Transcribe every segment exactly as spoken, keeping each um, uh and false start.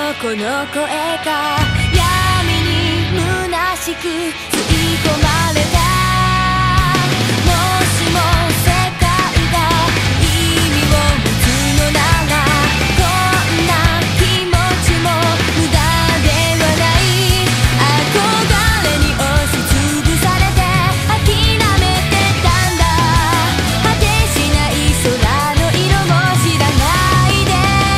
この声が闇に虚しく吸い込まれた。もしも世界が意味を持つのなら、こんな気持ちも無駄ではない。憧れに押しつぶされて諦めてたんだ。果てしない空の色も知らないで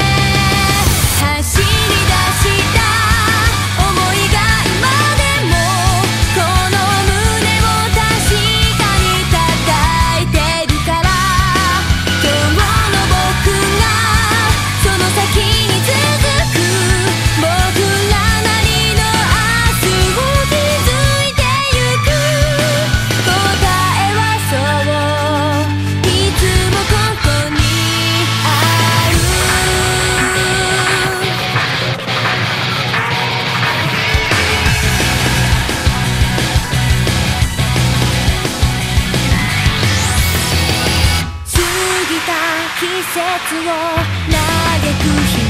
走り出した想いが今でもこの胸を確かに叩いてるから。今日の僕がその先に続く僕らなりの明日を築いてゆく。答えはそういつもここにある。過ぎた季節を嘆く日